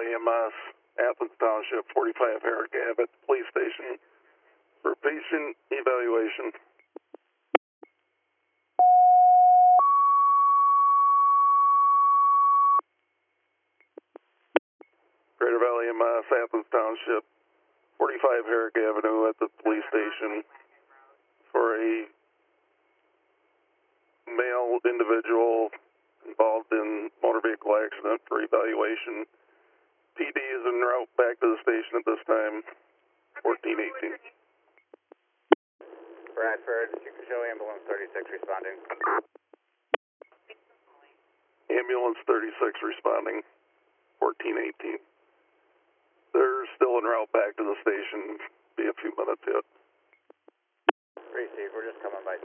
Valley EMS, Athens Township, 45 Herrick Ave at the police station for patient evaluation. Greater Valley EMS, Athens Township, 45 Herrick Avenue at the police station for a male individual involved in motor vehicle accident for evaluation. PD is en route back to the station at this time, 1418. Bradford, you can show ambulance 36 responding. Ambulance 36 responding, 1418. They're still en route back to the station, be a few minutes yet. Receive, we're just coming by